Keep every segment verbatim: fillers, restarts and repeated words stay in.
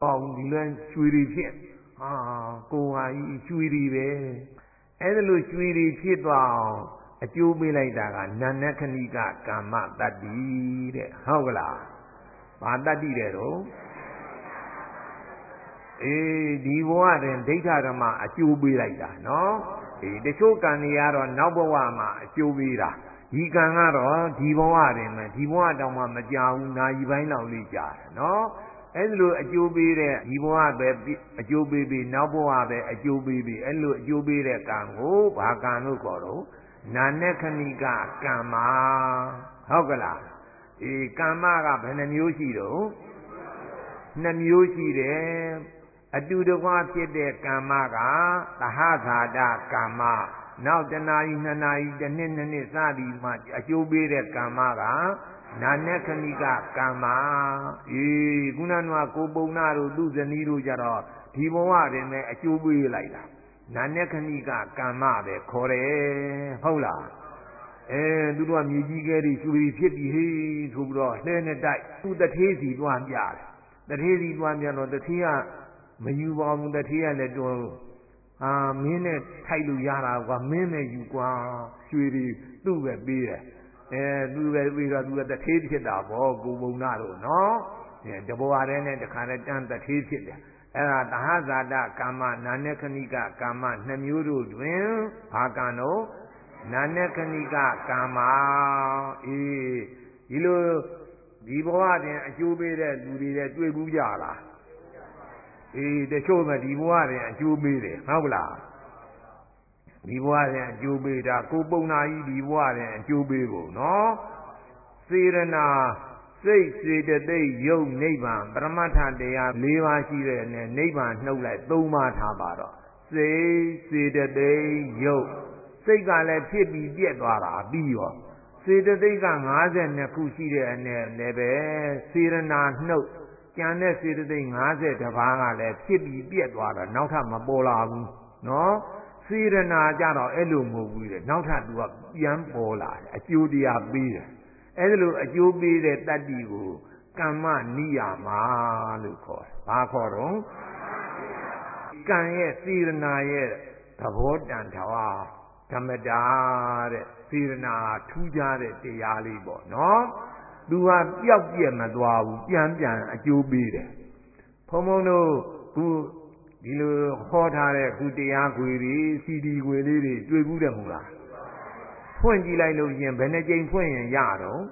အောင်ဒီလဲရွှေတွေဖြစ်ဟာကိုဟာကြီးရွှေတွေပဲအဲ့ဒါလို့ရွှေတွေဖြစ်သွားအောင်အကျိုးပေးလိုက်တာကနာနခဏိကကာမတတ္တိတဲ့ဟုတ်ကလားဘာတတ္တိတဲ့တော့အေးဒီဘဝတွင်ဒိဋ္ဌဓမ္မအကျိုးပေးလိုက်တာနော်အေးတချို့ကံတွေကတော့နောက်ဘဝမှာအကျိုးပေးတာဒီကံကတော့ဒီဘဝတွင်မှဒီဘဝတောင်မှမကြောက်ဘူးနာယီပိုင်းလောက်လေးကြာတယ်နော်အဲ့လိုအကျိုးပေးတဲ့ဒီဘဝပဲအကျိုးပေးပြီးနောက်ဘဝပဲအကျိုးပေးပြီးအဲ့လိုအကျိုးပေးတဲ့ကံကိုဘာကံလို့ခေါ်တော့နာနခဏိကကမ္မဟုတ်ကလားအေးကမ္မကဘယ်နှမျိုးရှိတော့နှစ်မျိုးရှိတယ်အတူတကွဖြစ်တဲ့ကမ္မကသဟဇာတကမ္မနောက်တနာရီနှစ်နာရီတစ်နှစ်နှစ်နှစ်စသည်မှအကျိုးပေးတဲ့ကမ္မကနာနခဏိကကမ္မအေးခုနကကိုပုံနာတို့သူဇနီးတို့ကြတော့ဒီဘဝတွင်ပဲအကျိုးပေးလိုက်တာနာနခဏိကကမ္မပဲခေါ်တယ်ဟုတ်လားအဲသူတို့ကမြေကြီးကဲတွေရွှေဖြစ်ပြီးဟေးဆိုပြီးတော့လှဲနဲ့တိုက်သူတထေးစီတွားပြတယ်တထေးစီတွားပြတော့တထေးကမယူပါဘူးတထေးကလည်းတော့အာမင်းနဲ့ထိုက်လို့ရတာကွာမင်းနဲ့ယူကွာရွှေတွေသူ့ပဲပေးတယ်အဲသူပဲပြီးတော့သူကတထေးဖြစ်တာပေါ့ကိုပုံနာတို့နော်အဲတဘဝတည်းနဲ့တခါတည်းတန်းတထေးဖြစ်တယ်အဲ့ဒါသဟဇာတကာမနာနခဏိကကာမနှစ်မျိုးတို့တွင်ဘာကံတော့နာနခဏိကကာမအေးဒီလိုဒီဘဝတွင်အကျိုးပေးတဲ့လူတွေလည်းတွေ့ဘူးကြလားအေးတချို့ကဒီဘဝတွင်အကျိုးပေးတယ်ဟုတ်လားဒီဘဝတွင်အကျိုးပေးတာကိုပုံနာကြီးဒီဘဝတွင်အကျိုးပေးဖို့နော်စေရနာစိတ်စေတသိက်ယုတ်နိဗ္ဗာန်ပရမတ္ထတရား၄ပါးရှိတဲ့နဲ့နိဗ္ဗာန်နှုတ်လိုက်၃ပါးထားပါတော့စိတ်စေတသိက်ယုတ်စိတ်ကလည်းဖြစ်ပြီးပြက်သွားတာပြီးရောစေတသိက်က၅၂ခုရှိတဲ့အနဲ့လည်းပဲစေရနာနှုတ်ကျန်တဲ့စေတသိက်၅၁ပါးကလည်းဖြစ်ပြီးပြက်သွားတာနောက်ထပ်မပေါ်လာဘူးနော်စေရနာကြတော့အဲ့လိုမဟုတ်ဘူးလေနောက်ထပ်သူကပြန်ပေါ်လာတယ်အကျိုးတရားပေးတယ်အဲ့ဒါလိုအကျိုးပေးတဲ့တတ္တိကိုကမ္မနိယာမလို့ခေါ်တယ်။ဘာခေါ်တော့ကံရဲ့စေရနာရဲ့သဘောတန်ထွားဓမ္မတာတဲ့စေရနာထူးခြားတဲ့တရားလေးပေါ့နော်။သူဟာပျောက်ပြက်မသွားဘူးပြန်ပြန်အကျိုးပေးတယ်။ဘုံဘုံတို့ခုဒီလိုဟောထားတဲ့ခုတရားခွေတွေစီဒီခွေလေးတွေတွေ့ဘူးတယ်မဟုတ်လား။ဖွင့်ကြည့်လိုက်လို့ရှင်ဘယ်နှကြိမ်ဖွင့်ရင်ရတော့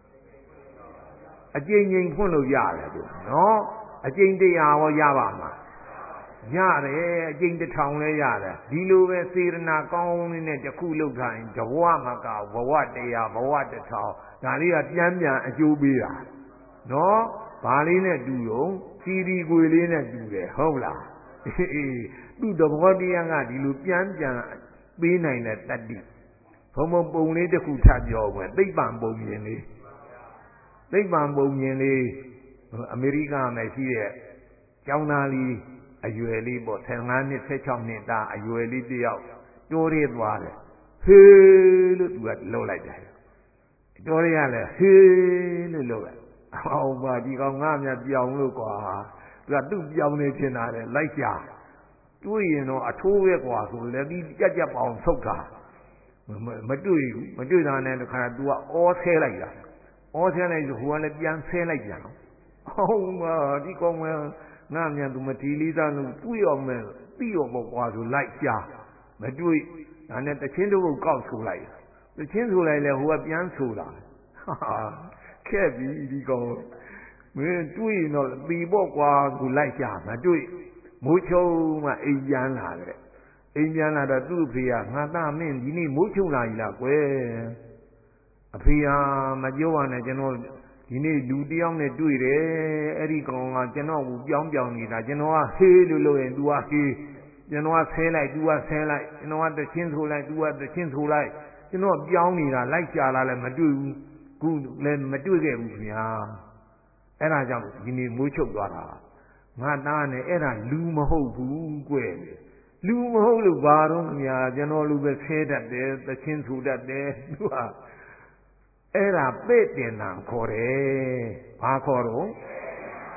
အကြိမ်ကြိမ်ဖွင့်လို့ရတယ်သူနော်အကြိမ်တရားဟောရပါမှာရတယ်အကြိမ်တစ်ထောင်လဲရတယ်ဒီလိုပဲစေရနာကောင်းလေးနဲ့တစ်ခုလောက်ထားရင်တဘဝမှာကဘဝတရားဘဝတစ်ထောင်ဒါလေးကပြန်ပြန်အကျိုးပေးတာနော်ဘာလေးနဲ့တူတော့စီဒီကိုယ်လေးနဲ့တူတယ်ဟုတ်လားအေးသူ့တဘောတရားကဒီလိုပြန်ပြန်ပေးနိုင်တဲ့တတ္တိဘုံဘုံပုံလေးတစ်ခုထပ်ပြောဝင်သိပ္ပံပုံမြင်လေးသိပ္ပံပုံမြင်လေးအမေရိကမှာရှိတဲ့ကျောင်းသားလေးအရွယ်လေးပေါ့ဆယ်ငါးနှစ်ဆယ်ခြောက်နှစ်သားအရွယ်လေးတယောက်တိုးရဲသွားတယ်ဟေးလို့သူကလှုပ်လိုက်တယ်တိုးရဲကလည်းဟေးလို့လှုပ်လိုက်အောင်ပါဒီကောင်ငါမြပြောင်းလို့ကွာသူကသူ့ပြောင်းနေချင်တာလေလိုက်ကြတွေးရင်တော့အထိုးပဲကွာဆိုလည်းဒီကြက်ကြက်ပေါအောင်ဆုတ်တာမတွေ့ဘူးမတွေ့တာနဲ့တခါသူကအောဆဲလိုက်တာအောဆဲလိုက်ဆိုဟိုကလည်းပြန်ဆဲလိုက်ပြန်တော့ဟုတ်ပါဒီကောင်ကငါမြန်သူမတီလေးသားလို့တွေ့အောင်မဲ့ပြီးတော့ပေါ့ကွာဆိုလိုက်ကြမတွေ့ဒါနဲ့တချင်းတို့ကောက်ဆိုလိုက်တချင်းဆိုလိုက်လဲဟိုကပြန်ဆိုတာဟာခဲ့ပြီဒီကောင်မင်းတွေ့ရင်တော့ပြီးပေါ့ကွာကိုလိုက်ကြမတွေ့မိုးချုံမှအိမ်ပြန်လာတဲ့အိမ်ပြန်လာတော့သူ့အဖေကငါသားမင်းဒီနေ့မိုးချုံလာပြီလားကွယ်အဖေဟာမပြောပါနဲ့ကျွန်တော်ဒီနေ့လူတယောက်နဲ့တွေ့တယ်အဲ့ဒီကောင်ကကျွန်တော်ကိုပြောင်းပြောင်းနေတာကျွန်တော်ကဟေးလို့လို့ရင် तू ကဟေးကျွန်တော်ကဆဲလိုက် तू ကဆဲလိုက်ကျွန်တော်ကတချင်းဆိုလိုက် तू ကတချင်းဆိုလိုက်ကျွန်တော်ပြောင်းနေတာလိုက်ကြလာလည်းမတွေ့ဘူးခုလည်းမတွေ့ခဲ့ဘူးခင်ဗျာအဲ့ဒါကြောင့်ဒီနေ့မိုးချုပ်သွားတာငါသားနဲ့အဲ့ဒါလူမဟုတ်ဘူးကွယ်လူမဟုတ်လို့ဘာတော့ခင်ဗျာကျွန်တော်လူပဲဆဲတတ်တယ်တချင်းဆိုတတ်တယ် तू ကအဲ့ဒါပဲ့တင်တာခေါ်တယ်ဘာခေါ်တော့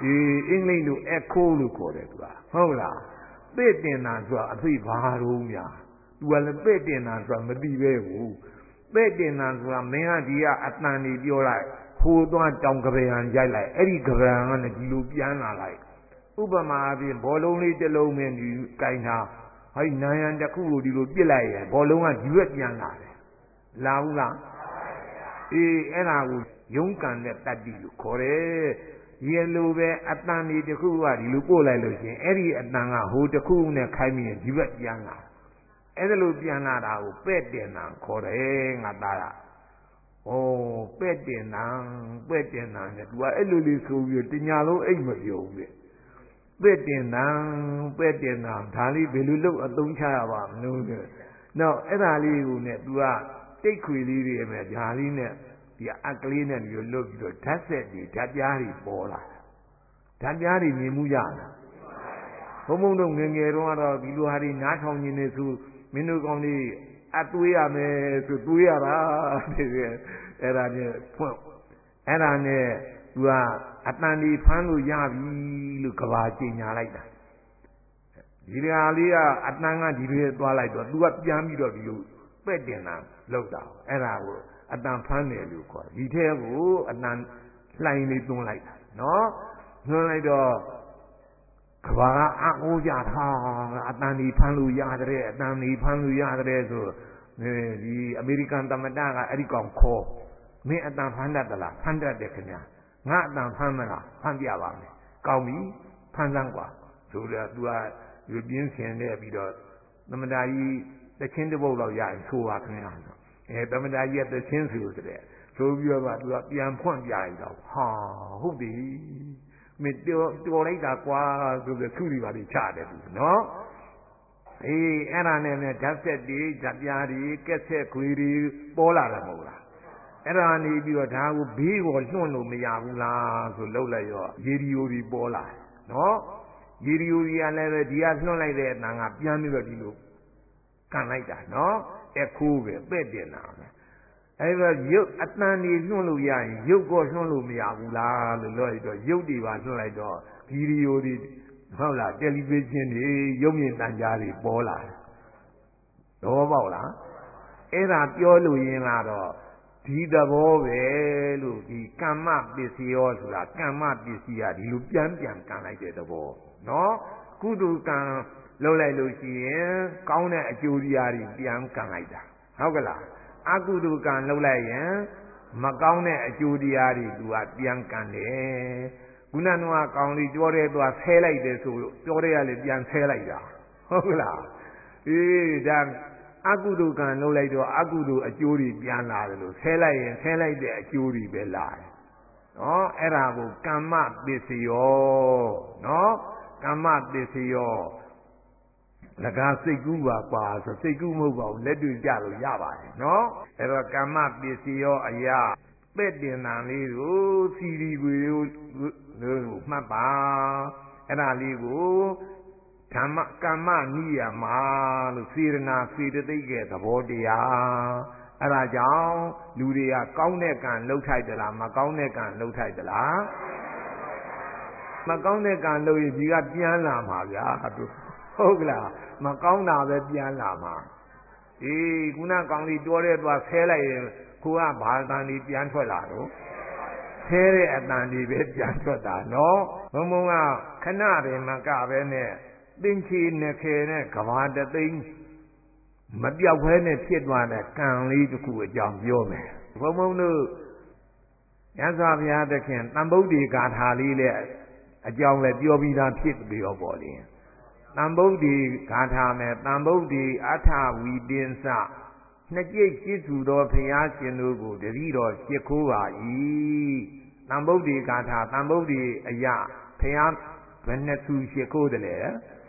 အေးအင်္ဂလိပ်လို echo လို့ခေါ်တယ်သူကဟုတ်လားပဲ့တင်တာဆိုတာအသိဘာလို့များသူကလည်းပဲ့တင်တာဆိုတာမသိပဲဘူးပဲ့တင်တာဆိုတာမင်းကဒီကအတန်ကြီးပြောလိုက်ဟိုသွားတောင်ကပံရိုက်လိုက်အဲ့ဒီကပံကလည်းဒီလိုပြန်လာလိုက်ဥပမာအပြင်ဘောလုံးလေးတစ်လုံးမင်းဒီကင်တာဟိုနန်းရံတစ်ခုကိုဒီလိုပြစ်လိုက်ရင်ဘောလုံးကဒီဘက်ပြန်လာတယ်လာဘူးလားအေးအဲ့ဒါကိုယုံကန်တဲ့တတ္တိလို့ခေါ်တယ်ရေလိုပဲအတန်ဒီတစ်ခုကဒီလိုပို့လိုက်လို့ရှင်အဲ့ဒီအတန်ကဟိုတစ်ခုနဲ့ခိုင်းပြီးဒီဘက်ပြန်လာအဲ့ဒါလိုပြန်လာတာကိုပဲ့တင်တာခေါ်တယ်ငါသားကဩပဲ့တင်တာပဲ့တင်တာနဲ့သူကအဲ့လိုလေးဆိုပြီးတညာလုံးအိတ်မပြုံးဘူးပဲ့တင်တာပဲ့တင်တာဒါလေးဘယ်လိုလုပ်အသုံးချရပါမလို့နော်အဲ့ဒါလေးကိုနဲ့သူကတိတ်ခွေလေးတွေပဲဒါလေးနဲ့ဒီအကလေးနဲ့ဒီလိုလုပ်ပြီးတော့ဓာတ်ဆက်တွေဓာတ်ပြားတွေပေါ်လာဓာတ်ပြားတွေမြင်မှုရလားဘုံဘုံတို့ငယ်ငယ်တုန်းကတော့ဒီလိုဟာတွေနားထောင်နေနေဆိုမင်းတို့ကောင်းလေးအသွေးရမယ်ဆိုသွေးရတာတဲ့အဲ့ဒါနဲ့ဖွင့်အဲ့ဒါနဲ့သူကအတန်ဒီဖမ်းလို့ရပြီလို့ကဘာကျင်ညာလိုက်တာဒီကလေးကအတန်ကဒီလိုသွားလိုက်တော့သူကပြန်ပြီးတော့ဒီလိုပဲ့တင်တာလောက်တာအဲ့ဒါကိုအတန်ဖမ်းတယ်လို့ခေါ်တယ်ဒီထဲကိုအတန်လှိုင်းလေးသွင်းလိုက်တာနော်သွင်းလိုက်တော့ကဘာအအိုးကြတာအတန်ဒီဖမ်းလို့ရတဲ့အတန်ဒီဖမ်းလို့ရတဲ့ဆိုဒီအမေရိကန်သမ္မတကအဲ့ဒီကောင်ခေါ်မင်းအတန်ဖမ်းတတ်သလားဖမ်းတတ်တယ်ခင်ဗျာငါအတန်ဖမ်းမလားဖမ်းပြပါမယ်ကောင်းပြီဖမ်းစမ်းกว่าဆိုတော့ तू ကဒီပြင်းဆင်နေပြီးတော့သမ္မတကြီးတချင်းတစ်ပုတ်လောက်ရရင်ဆိုပါခင်ဗျာအဲသမ္မတကြီးကတချင်းဆိုတဲ့ဆိုပြီးတော့ तू ကပြန်ဖွင့်ပြလိုက်တော့ဟာဟုတ်ပြီမင်းတော်တော်လိုက်တာကွာဆိုပြီးသူ့ဒီပါလေးချတယ်သူနော်အေးအဲ့ဒါနဲ့နဲ့ဓာတ်ဆက်တွေဓာတ်ပြားတွေကက်ဆက်ခွေတွေပေါ်လာတယ်မဟုတ်လားအဲ့ဒါနေပြီးတော့ဒါကိုဘေးကိုလွှင့်လို့မရဘူးလားဆိုလှုပ်လိုက်ရောရေဒီယိုတွေပေါ်လာနော်ရေဒီယိုတွေကလည်းပဲဒီကလွှင့်လိုက်တဲ့အတန်ကပြန်ပြီးတော့ဒီလိုကန်လိုက်တာနော်အခုပဲပဲ့တင်တာပဲအဲ့တော့ရုပ်အတန်တွေလွှင့်လို့ရရင်ရုပ်ကိုလွှင့်လို့မရဘူးလားလို့ပြောရတော့ရုပ်တွေပါလွှင့်လိုက်တော့ဗီဒီယိုတွေဟုတ်လားတယ်လီဗီရှင်းတွေရုပ်မြင်သံကြားတွေပေါ်လာတယ်တော့ပေါ့လားအဲ့ဒါပြောလို့ရင်ကတော့ဒီသဘောပဲလို့ဒီကမ္မပစ္စည်းရောဆိုတာကမ္မပစ္စည်းကဒီလိုပြန်ပြန်ကန်လိုက်တဲ့သဘောနော်ကုသိုလ်ကံလုပ်လိုက်လို့ရှိရင်ကောင်းတဲ့အကျိုးတရားတွေပြန်ကန်လိုက်တာဟုတ်ကလားအကုသိုလ်ကံလုပ်လိုက်ရင်မကောင်းတဲ့အကျိုးတရားတွေသူကပြန်ကန်တယ်ခုနကကောင်းလေးကြောတဲ့သွားဆဲလိုက်တယ်ဆိုကြောတဲ့ကလည်းပြန်ဆဲလိုက်တာဟုတ်ကလားအေးဒါအကုသိုလ်ကံလုပ်လိုက်တော့အကုသိုလ်အကျိုးတွေပြန်လာတယ်လို့ဆဲလိုက်ရင်ဆဲလိုက်တဲ့အကျိုးတွေပဲလာတယ်နော်အဲ့ဒါကိုကမ္မပစ္စယောနော်ကမ္မပစ္စယောလကားစိတ်ကူးပါကွာဆိုစိတ်ကူးမဟုတ်ပါဘူးလက်တွေ့ကြလို့ရပါတယ်နော်အဲ့တော့ကမ္မပစ္စယောအရာပဲ့တင်တန်လေးကိုစီရီကိုလို့မှတ်ပါအဲ့ဒါလေးကိုဓမ္မကမ္မနိယမလို့စေရနာစေတသိက်ကသဘောတရားအဲ့ဒါကြောင့်လူတွေကကောင်းတဲ့ကံလှုပ်ထိုက်သလားမကောင်းတဲ့ကံလှုပ်ထိုက်သလားမကောင်းတဲ့ကံလှုပ်ရင်ဒီကပြန်လာမှာဗျာတို့ဟုတ်ကလားမကောင်းတာပဲပြန်လာမှာအေးခုနကောင်းလေးတိုးတဲ့သွားဆဲလိုက်ရင်ကိုကဘာတန်ဒီပြန်ထွက်လာတော့ဆဲတဲ့အတန်ဒီပဲပြန်ထွက်တာနော်ဘုံဘုံကခဏတည်းမကပဲနဲ့သင်္ချေနဲ့ခဲနဲ့ကဘာတသိန်းမပြောက်ဘဲနဲ့ဖြစ်သွားတဲ့ကံလေးတစ်ခုအကြောင်းပြောမယ်ဘုံဘုံတို့ရသော်ဘုရားသခင်တန်ဗုဒ္ဓေဂါထာလေးနဲ့အကြောင်းလည်းပြောပြီးသားဖြစ်ပြီးတော့ပေါ့လေတန်ဗုဒ္ဓေဂါထာနဲ့တန်ဗုဒ္ဓေအထဝီတင်္စနှစ်ကြိတ်ရှိသူသောဘုရားရှင်တို့ကိုတတိတော်ရှ िख ိုးပါ၏တန်ဗုဒ္ဓေဂါထာတန်ဗုဒ္ဓေအရာဘုရားဘယ်နှစ်သူရှ िख ိုးတယ်လဲ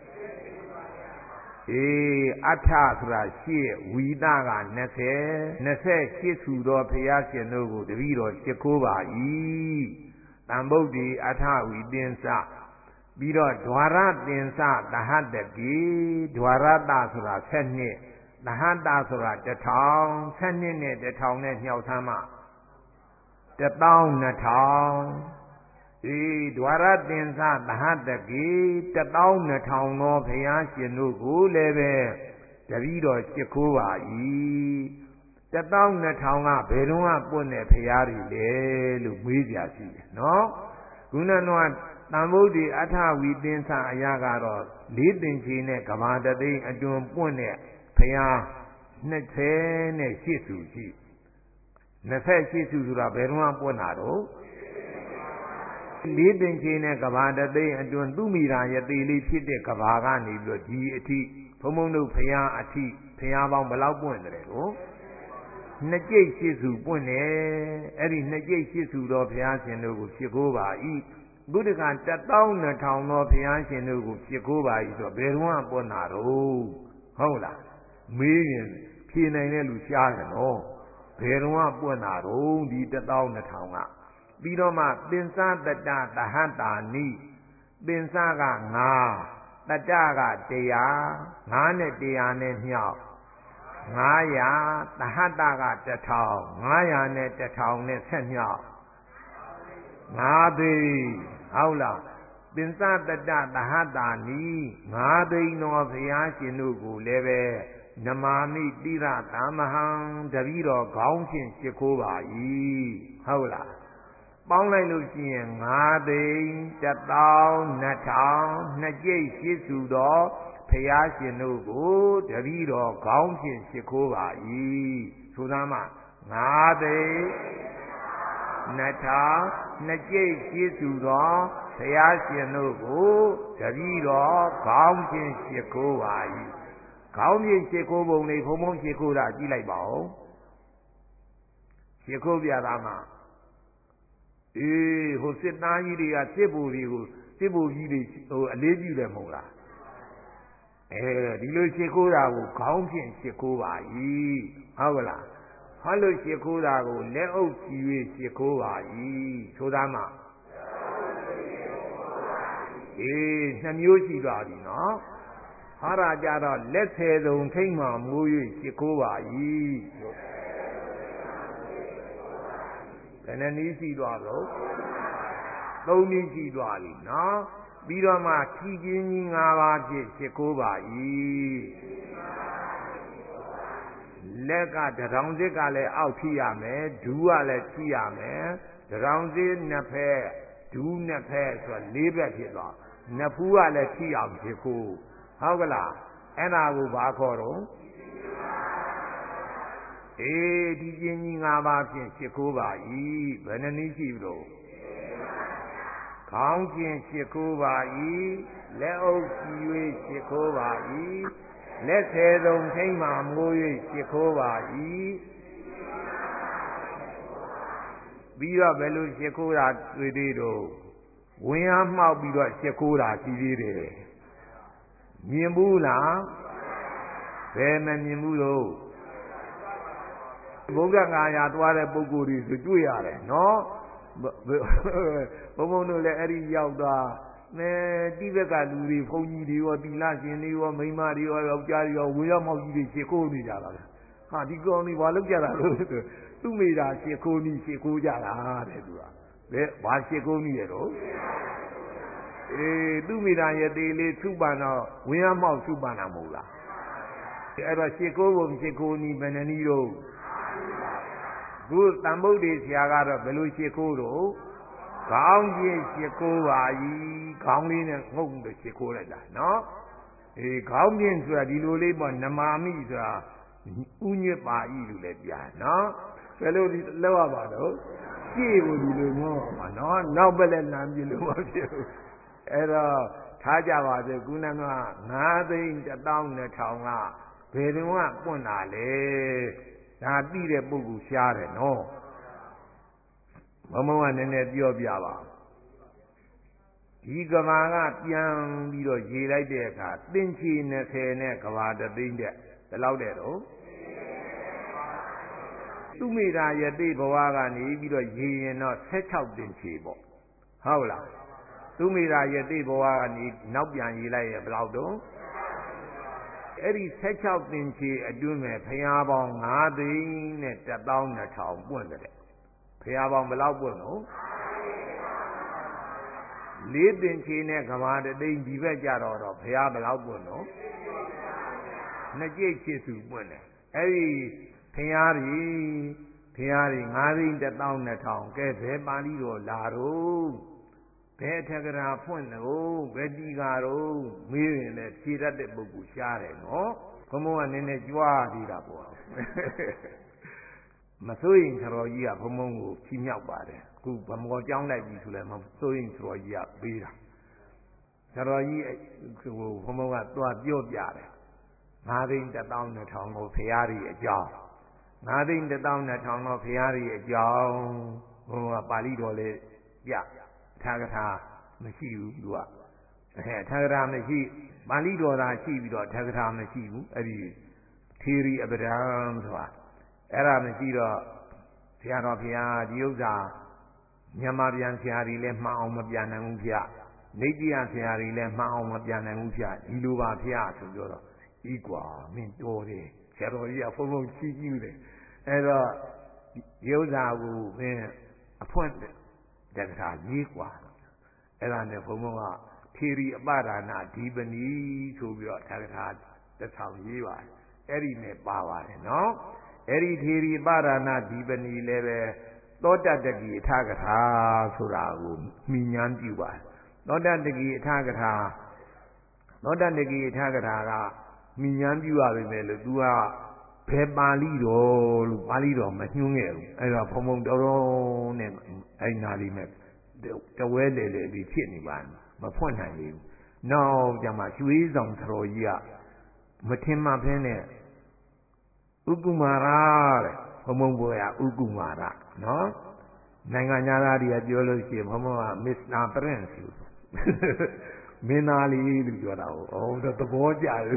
အေးအထဆိုတာရှစ်ဝီသကနှစ်ဆယ်နှစ်ဆယ်ရှစ်သူသောဘုရားရှင်တို့ကိုတပည့်တော်ရှ िख ိုးပါ၏တန်ဗုဒ္ဓေအထဝီတင်္စပြီးတော့ဓဝရတင်္စသဟတတိဓဝရတဆိုတာဆက်နှစ်သဟတဆိုတာတထောင်ဆက်နှစ်နဲ့တထောင်နဲ့ညှောက်သမ်းမှတသောင်းနှစ်ထောင်အေးဒွါရသင်္စသဟတကေတသောနှစ်ထောင်သောဘုရားရှင်တို့ကိုလည်းပဲတပည့်တော်ရှိခိုးပါ၏တသောနှစ်ထောင်ကဘယ်တော့မှပွင့်တဲ့ဘုရားတွေလဲလို့မေးကြရှိတယ်နော်ခုနကတော့တန်ဖိုးဒီအထဝီသင်္စအရာကတော့လေးသင်္ချေနဲ့ကဘာတသိန်းအတွင်ပွင့်တဲ့ဘုရားနှစ်ဆယ်နဲ့ရှစ်စုရှိနှစ်ဆယ်ရှစ်စုဆိုတာဘယ်တော့မှပွင့်တာတော့လေးသင်္ချေနဲ့ကဘာတသိန်းအတွင်သူမိတာရသေးလေးဖြစ်တဲ့ကဘာကနေပြီးတော့ဒီအထိဘုံဘုံတို့ဘုရားအထိဘုရားပေါင်းဘယ်လောက်ပွင့်တယ်လို့နှစ်ကျိတ်ရှစ်စုပွင့်တယ်အဲ့ဒီနှစ်ကျိတ်ရှစ်စုသောဘုရားရှင်တို့ကိုဖြစ်ခိုးပါ၏ဘုဒ္ဓကတသောနှစ်ထောင်သောဘုရားရှင်တို့ကိုဖြစ်ခိုးပါ၏ဆိုတော့ဘယ်တော့မှပွင့်တာတော့ဟုတ်လားမေးရင်ဖြေနိုင်တဲ့လူရှားတယ်နော်ဘယ်တော့မှပွင့်တာတော့ဒီတသောနှစ်ထောင်ကပြီးတော့မှသင်္စတတသဟတာနိသင်္စကငါးတတကတရားငါးနဲ့တရားနဲ့မြောက်ငါးရာသဟတကတထောင်ငါးရာနဲ့တထောင်နဲ့ဆက်မြောက်ငါးသိန်းဟုတ်လားသင်္စတတသဟတာနိငါးသိန်းသောဘုရားရှင်တို့ကိုလည်းပဲနမာမိတိရသမဟံတပည့်တော်ခေါင်းဖြင့်ရှိခိုးပါ၏ဟုတ်လားပေါင်းလိုက်လို့ရှိရင်ငါးသိန်းတစ်သောင်းနှစ်ထောင်နှစ်ကျိတ်ရှိစုသောဘုရားရှင်တို့ကိုတပည့်တော်ခေါင်းဖြင့်ရှိခိုးပါ၏ဆိုသားမှာငါးသိန်းနှစ်ထောင်နှစ်ကျိတ်ရှိစုသောဘုရားရှင်တို့ကိုတပည့်တော်ခေါင်းဖြင့်ရှိခိုးပါ၏ခေါင်းဖြင့်ရှိခိုးပုံလေးဘုံဘုံရှိခိုးတာကြည့်လိုက်ပါဦးရှိခိုးပြတာမှာအေးဟိုစစ်သားကြီးတွေကစစ်ဘူတွေကိုစစ်ဘူကြီးတွေဟိုအလေးပြုတယ်မဟုတ်လားအဲဒီလိုရှိခိုးတာကိုခေါင်းဖြင့်ရှိခိုးပါ၏ဟုတ်ကလားဟောလို့ရှိခိုးတာကိုလက်အုပ်ကြည့်၍ရှိခိုးပါ၏ဆိုသားမှာအေးနှမျိုးရှိသွားပြီနော်ဟာရကြတော့လက်ဆယ်စုံထိမ့်မှမိုး၍ရှိခိုးပါ၏ဘယ်နှနည်းရှိသွားလို့သုံးနည်းရှိသွားပြီနော်ပြီးတော့မှထီချင်းကြီး၅ပါးဖြင့်ရှိခိုးပါ၏လက်ကတရောင်စစ်ကလည်းအောက်ထိရမယ်ဒူးကလည်းထိရမယ်တရောင်စစ်နှစ်ဖက်ဒူးနှစ်ဖက်ဆိုတော့လေးဘက်ဖြစ်သွားနှစ်ဖူးကလည်းထိအောင်ရှိခိုးဟုတ်ကလားအဲ့ဒါကိုဘာခေါ်တော့အေးဒီကျင်းကြီး၅ပါးဖြင့်ရှိခိုးပါ၏ဘယ်နှနည်းရှိလို့ခေါင်းဖြင့်ရှိခိုးပါ၏လက်အုပ်ကြည့်၍ရှိခိုးပါ၏လက်ဆယ်စုံထိမ့်မှမိုး၍ရှိခိုးပါ၏ပြီးတော့ဘယ်လိုရှိခိုးတာတွေ့သေးတော့ဝင်အားမှောက်ပြီးတော့ရှိခိုးတာရှိသေးတယ်မြင်ဘူးလားဘယ်မမြင်ဘူးလို့ဘုရားငါရာသွားတဲ့ပုဂ္ဂိုလ်တွေဆိုတွေ့ရတယ်နော်ဘုံဘုံတို့လည်းအဲ့ဒီရောက်သွားမဲတိဘက်ကလူတွေဘုန်းကြီးတွေရောတိလရှင်တွေရောမိန်းမတွေရောယောက်ျားတွေရောဝေရောက်မောက်ကြီးတွေရှ िख ိုးနေကြတာဟာဒီကောင်တွေဘာလုပ်ကြတာလို့သူ့မိတာရှ िख ိုးနီးရှ िख ိုးကြတာတဲ့သူကဘယ်ဘာရှ िख ိုးနီးရတော့အေးသူ့မိတာရဲ့သေးလေးသူ့ပန်တော့ဝင်းရမောက်သူ့ပန်တာမဟုတ်လားအဲ့တော့ရှ िख ိုးပုံရှ िख ိုးနီးဘယ်နှနည်းတော့ခုတန်ဗုဒ္ဓေဆရာကတော့ဘယ်လိုရှ िख ိုးတော့ခေါင်းချင်းရှ िख ိုးပါ၏ခေါင်းလေးနဲ့ငုံလို့ရှ िख ိုးလိုက်တာနော်အေးခေါင်းချင်းဆိုတာဒီလိုလေးပေါ့နမာမိဆိုတာဥညွတ်ပါ၏လို့လည်းပြနော်ဘယ်လိုဒီလောက်ရပါတော့ကြည့်ဖို့ဒီလိုမျိုးပါနော်နောက်ပဲလည်းလမ်းပြလို့မဖြစ်ဘူးအဲ့တော့ထားကြပါစေခုနကငါးသိန်းတစ်သောင်းနှစ်ထောင်ကဘယ်တော့မှပွင့်တာလေဒါသိတဲ့ပုဂ္ဂိုလ်ရှားတယ်နော်မမကနည်းနည်းပြောပြပါဒီကဘာကပြန်ပြီးတော့ရေလိုက်တဲ့အခါသင်္ချီ၂၀နဲ့ကဘာတသိန်းတဲ့ဘယ်လောက်တဲ့တော့သူမိတာယတိဘဝကနေပြီးတော့ရေရင်တော့၁၆သင်္ချီပေါ့ဟုတ်လားသူမိတာယတိဘဝကနေနောက်ပြန်ရေလိုက်ရဘယ်လောက်တော့အဲ့ဒီ၁၆သင်္ချီအတွင်းမဲ့ဘုရားပေါင်း၅သိန်းနဲ့တစ်သောင်းနှစ်ထောင်ပွင့်တဲ့ဘုရားပေါင်းဘယ်လောက်ပွင့်လို့လေးသင်္ချေနဲ့ကဘာတသိန်းဒီဘက်ကြတော့တော့ဘုရားဘယ်လောက်ပွင့်တော့နှစ်ကြိတ်ဖြစ်စုပွင့်တယ်အဲ့ဒီဘုရားကြီးဘုရားကြီးငါးသိန်းတစ်သောင်းနှစ်ထောင်ကဲဘယ်ပါဠိတော်လာတော့ဘယ်ထက်ကရာဖွင့်တော့ဘယ်တီကာတော့မေးရင်လည်းဖြေတတ်တဲ့ပုဂ္ဂိုလ်ရှားတယ်နော်ဘုံဘုံကနည်းနည်းကြွားသေးတာပေါ့မစိုးရင်ခတော်ကြီးကဘုံဘုံကိုဖြီးမြောက်ပါတယ်အခုဗမောကြောင်းလိုက်ပြီဆိုလည်းမစိုးရင်ခတော်ကြီးကပေးတာခတော်ကြီးဟိုဘုံဘုံကသွားပြောပြတယ်ငါးသိန်းတစ်သောင်းနှစ်ထောင်ကိုဖရာကြီးအကြောင်းငါးသိန်းတစ်သောင်းနှစ်ထောင်ကိုဖရာကြီးအကြောင်းဘုံဘုံကပါဠိတော်လေးပြထာကထာမရှိဘူးသူကအဲထာကထာမရှိပါဠိတော်သာရှိပြီးတော့ထာကထာမရှိဘူးအဲ့ဒီထေရီအပဒံဆိုတာအဲ့ဒါမရှိတော့ဆရာတော်ဘုရားဒီဥစ္စာမြန်မာပြန်ဆရာကြီးလည်းမှန်အောင်မပြန်နိုင်ဘူးဗျနေကြီးရဆရာကြီးလည်းမှန်အောင်မပြန်နိုင်ဘူးဗျဒီလိုပါဗျဆိုပြောတော့ဤကွာမင်းတော်တယ်ဆရာတော်ကြီးကဖုံဖုံချီးကျူးတယ်အဲ့တော့ဒီဥစ္စာကိုမင်းအဖွင့်တက္ကရာရေးကွာအဲ့ဒါနဲ့ဘုံဘုံကထေရီအပဒါနာဒီပနီဆိုပြီးတော့တက္ကရာတစ်ဆောင်ရေးပါတယ်အဲ့ဒီနဲ့ပါပါတယ်နော်အဲ့ဒီထေရီပဒါနာဒီပနီလည်းပဲသောတတကိအထကထာဆိုတာကိုမိညာပြုပါတယ်သောတတကိအထကထာသောတတကိအထကထာကမိညာပြုရပါမယ်လို့ तू ကဘယ်ပါဠိတော်လို့ပါဠိတော်မညွှန်းခဲ့ဘူးအဲ့တော့ဘုံဘုံတော်တော်နဲ့အဲ့နာလေးနဲ့တဝဲလေလေလေးဖြစ်နေပါမဖွင့်နိုင်ဘူးနောက်ကြမှာရွှေဆောင်သတော်ကြီးကမထင်မှဖင်းနဲ့ဥက္ကုမာရတဲ့ဘုံဘုံဘောရဥက္ကုမာရနော်နိုင်ငံသားတွေကပြောလို့ရှိရင်ဘုံဘုံကမစ္စတာပရင်စ်လို့မင်းသားလေးလို့ပြောတာဟုတ်အော်သဘောကျတယ်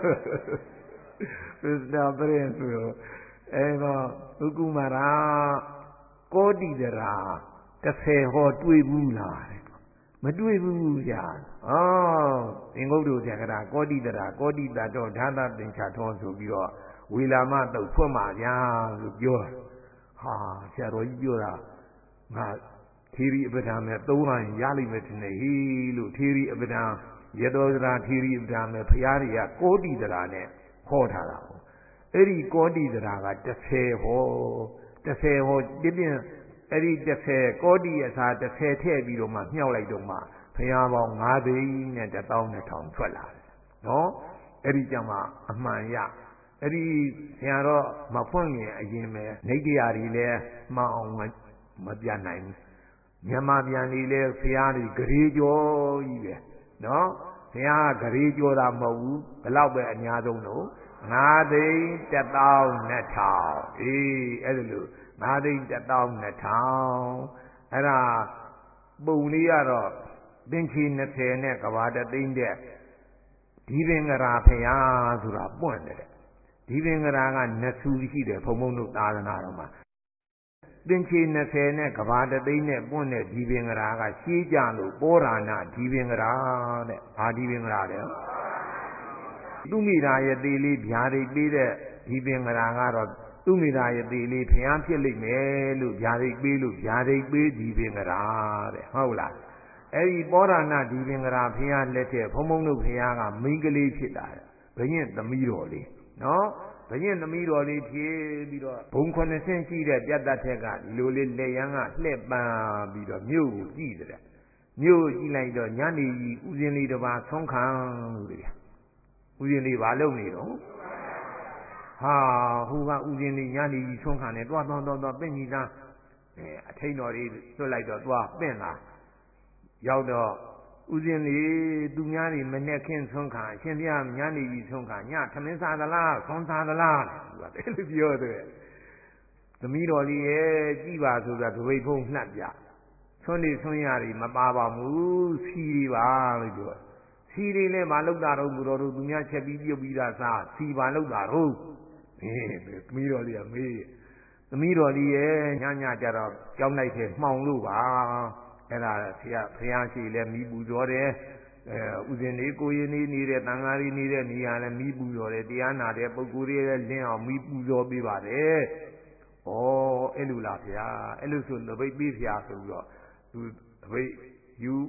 မစ္စတာပရင်စ်ဆိုအဲ့တော့ဥက္ကုမာရကောတိတရာတစ်ဆယ်ဟောတွေ့ဘူးလားတဲ့မတွေ့ဘူးကြာဩသင်္ကုတ်တို့ဆရာကကောတိတရာကောတိတတော်ဓာတသင်္ချာတော်ဆိုပြီးတော့ဝေလာမတုတ်ဖွင့်ပါဗျာလို့ပြောတာဟာဆရာတော်ကြီးပြောတာငါထေရီအပဒံမဲ့သုံးရရင်ရလိမ့်မယ်ထင်တယ်ဟေးလို့ထေရီအပဒံရတောသရာထေရီအပဒံမဲ့ဘုရားတွေကကောတိတရာနဲ့ဟောထားတာဟောအဲ့ဒီကောတိတရာကတစ်ဆယ်ဟောတစ်ဆယ်ဟောပြင်းပြင်းအဲ့ဒီတစ်ဆယ်ကောတိအစာတစ်ဆယ်ထည့်ပြီးတော့မှမြောက်လိုက်တော့မှဘုရားပေါင်းငါးသိန်းနဲ့တစ်သောင်းနှစ်ထောင်ထွက်လာတယ်နော်အဲ့ဒီကြမှာအမှန်ရအဲ့ဒီဆရာတော်မဖွင့်ရင်အရင်ပဲနေတရားတွေလည်းမှန်အောင်မပြန်နိုင်ဘူးမြန်မာပြန်လေးလဲဘုရားတွေဂရေကျော်ကြီးပဲနော်ဘုရားကဂရေကျော်တာမဟုတ်ဘူးဘလောက်ပဲအများဆုံးတော့ငါးသိန်းတစ်သောင်းနှစ်ထောင်အေးအဲ့ဒါလို့ငါးသိန်းတစ်သောင်းနှစ်ထောင်အဲ့ဒါပုံလေးကတော့သင်္ချီနှစ်ဆယ်နဲ့ကဘာတသိန်းတဲ့ဒီပင်ကရာဖရာဆိုတာပွင့်တယ်ဒီပင်ကရာကနှစ်ဆူရှိတယ်ဘုံဘုံတို့သာသနာတော်မှာသင်္ချီနှစ်ဆယ်နဲ့ကဘာတသိန်းနဲ့ပွင့်တဲ့ဒီပင်ကရာကရှင်းကြလို့ပောရာနာဒီပင်ကရာတဲ့ဘာဒီပင်ကရာလဲသူမိသားရဲ့သေးလေးဗျာဒိတ်ပေးတဲ့ဒီပင်ကရာကတော့သူမိသားရဲ့သေးလေးဖျားဖြစ်လိမ့်မယ်လို့ဗျာဒိတ်ပေးလို့ဗျာဒိတ်ပေးဒီပင်ကရာတဲ့ဟုတ်လားအဲ့ဒီပောရာနာဒီပင်ကရာဖျားလက်ထက်ဘုံဘုံတို့ဖျားကမိန်းကလေးဖြစ်လာတယ်ဘုရင်သမီးတော်လေးနော်ဘုရင်သမီးတော်လေးဖြစ်ပြီးတော့ဘုံခုနှစ်ဆင့်ရှိတဲ့ပြတ်တတ်ထက်ကဒီလိုလေးလက်ရန်ကလှည့်ပန်းပြီးတော့မြို့ကိုကြည့်တယ်မြို့ကိုကြည့်လိုက်တော့ညနေကြီးဥစဉ်လေးတစ်ပါးဆုံးခံလို့လေဥစဉ်လေးဘာလုပ်နေတော့ဟာဟိုကဥစဉ်လေးညနေကြီးဆုံးခံတယ်တွားတွားတွားတွားပင့်ကြီးသားအဲအထိန်တော်လေးလွတ်လိုက်တော့တွားပင့်လာရောက်တော့ဥစဉ်လေးသူများတွေမနဲ့ခင်းဆုံးခံအရှင်ဘုရားညနေကြီးဆုံးခံညသမင်းစားသလားဆွမ်းစားသလားသူကအဲ့လိုပြောတယ်သမီးတော်လေးရဲ့ကြည်ပါဆိုတာတပိတ်ဖုံးနှက်ပြဆွမ်းနေဆွမ်းရတွေမပါပါဘူးစီတွေပါလို့ပြောစီတွေလည်းမလောက်တာတော့ဘုတော်တို့သူများချက်ပြီးပြုတ်ပြီးသားစားစီပါလောက်တာတော့အေးသမီးတော်လေးကမေးသမီးတော်လေးရဲ့ညညကြတော့ကြောင်းလိုက်ထဲမှောင်လို့ပါအဲ့ဒါဆရာဖျားရှိလဲမိပူဇော်တယ်အဲဥစဉ်လေးကိုရင်လေးနေတဲ့တန်ဃာလေးနေတဲ့နေရာလဲမိပူဇော်တယ်တရားနာတဲ့ပုဂ္ဂိုလ်တွေလည်းလင်းအောင်မိပူဇော်ပေးပါတယ်ဩအဲ့လိုလားဗျာအဲ့လိုဆိုတပိတ်ပေးဖျားဆိုပြီးတော့သူတပိတ်ယူဟ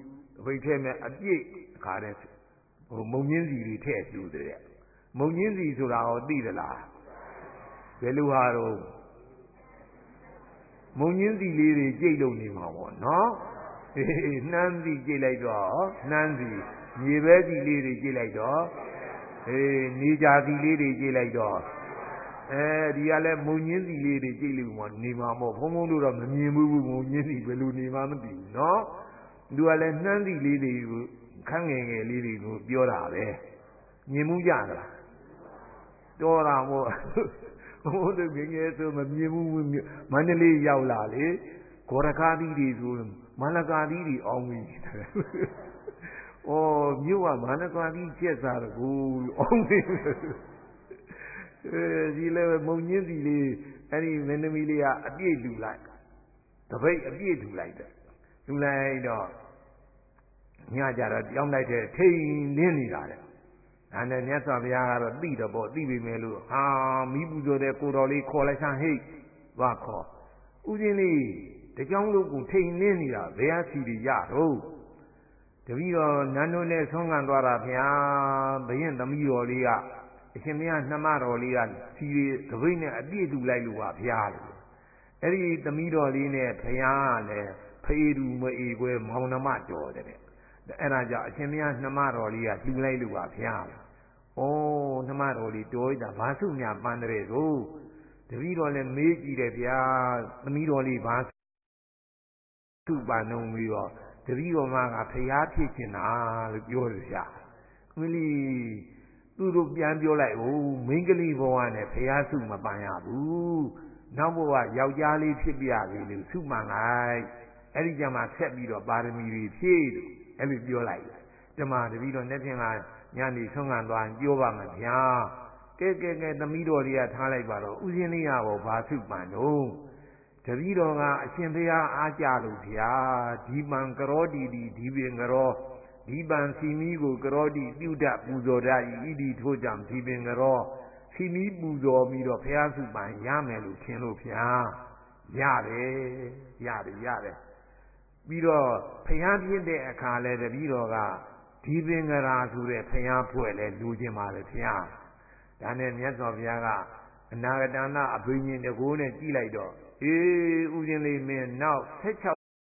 ဘိတ်ထဲမဲ့အပြည့်ခါတဲ့ဟိုမုံညင်းစီတွေထည့်ပြူတဲ့မုံညင်းစီဆိုတာဟောသိသလားဘယ်လိုဟာတော့မုံညင်းစီလေးတွေကြိတ်လို့နေမှာပေါ့နော်အေးနှမ်းစီကြိတ်လိုက်တော့နှမ်းစီမြေပဲစီလေးတွေကြိတ်လိုက်တော့အေးနေကြစီလေးတွေကြိတ်လိုက်တော့အဲဒီကလည်းမုံညင်းစီလေးတွေကြိတ်လို့နေမှာပေါ့ဘုံဘုံတို့တော့မမြင်ဘူးမုံညင်းစီဘယ်လိုနေမှမသိဘူးနော်သူကလည်းနှမ်းစီလေးတွေကိုခန်းငယ်ငယ်လေးတွေကိုပြောတာပဲမြင်မှုကြသလားတော်တာမို့ဘုံတို့ငယ်ငယ်ဆိုမမြင်ဘူးမန္တလေးရောက်လာလေဂေါ်ရကားသီးတွေဆိုမန္လကာသီးတွေအောင်းပြီးဩမြို့ကမန္လကာသီးချက်စားတော့ကိုအောင်းပြီးအဲဒီလည်းမုံညင်းစီလေးအဲ့ဒီမင်းသမီးလေးကအပြည့်လူလိုက်တပိတ်အပြည့်လူလိုက်တယ်လူလိုက်တော့ညကြတော့ကြောင်းလိုက်တဲ့ထိန်လင်းနေတာတဲ့ဒါနဲ့မြတ်စွာဘုရားကတော့သိတော့ပေါ့သိပြီမယ်လို့ဟာမိပူဇော်တဲ့ကိုတော်လေးခေါ်လိုက်ဆန်းဟိတ်ဘာခေါ်ဦးဇင်းလေးတကြောင်းလုံးကိုထိန်လင်းနေတာဘယ်အစီတွေရတော့တပည့်တော်နန်းတို့နဲ့ဆုံးခံသွားတာဘုရားဘယင်သမီးတော်လေးကအရှင်မင်းနှမတော်လေးကစီရီကပိတ်နဲ့အပြည့်တူလိုက်လို့ပါဘုရားလို့အဲ့ဒီသမီးတော်လေးနဲ့ဘုရားကလည်းဖေးတူမအေကွဲမောင်နှမတော်တဲ့အဲ့ဒါကြောင့်အရှင်မင်းနှမတော်လေးကတူလိုက်လို့ပါဘုရားဩနှမတော်လေးတော်ရတာဘာစုများပန်းတဲ့ကိုတပည့်တော်လည်းမေးကြည့်တယ်ဗျာသမီးတော်လေးဘာစုပန်းလုံးပြီးတော့တပည့်တော်မကဖျားဖြစ်ချင်တာလို့ပြောတယ်ဗျာမလီသူတို့ပြန်ပြောလိုက်ဦးမိန်းကလေးဘဝနဲ့ဖျားစုမပန်းရဘူးနောက်ဘဝယောက်ျားလေးဖြစ်ပြရပြီလို့စုမှန်လိုက်အဲ့ဒီကြမှာဆက်ပြီးတော့ပါရမီတွေဖြည့်လို့အဲ့လိုပြောလိုက်ဓမ္မတပည့်တော်နဲ့ဖြင့်ကညနေဆုံးခံသွားပြောပါမယ်ဗျာကဲကဲကဲသမီးတော်တွေကထားလိုက်ပါတော့ဥစဉ်လေးရတော့ဘာစုပန်တော့တပည့်တော်ကအရှင်ဘုရားအားကြလို့ဗျာဒီပံကရောတီဒီဒီပင်ကရောဒီပံစီမီကိုကရောတီပြုတတ်ပူဇော်တတ်ဤဒီထို့ကြောင့်ဒီပင်ကရောစီမီပူဇော်ပြီးတော့ဘုရားစုပန်ရမယ်လို့ထင်လို့ဗျာရတယ်ရတယ်ရတယ်ပြီးတော့ဘုရားဖြစ်တဲ့အခါလဲတပည့်တော်ကဒီပင်ကရာဆိုတဲ့ဘုရားဖွဲ့လဲလူချင်းပါလေဘုရားဒါနဲ့မြတ်စွာဘုရားကအနာဂတနာအဘိညာဉ်တကိုးနဲ့ကြည့်လိုက်တော့အေးဥစဉ်လေးမင်းနောက်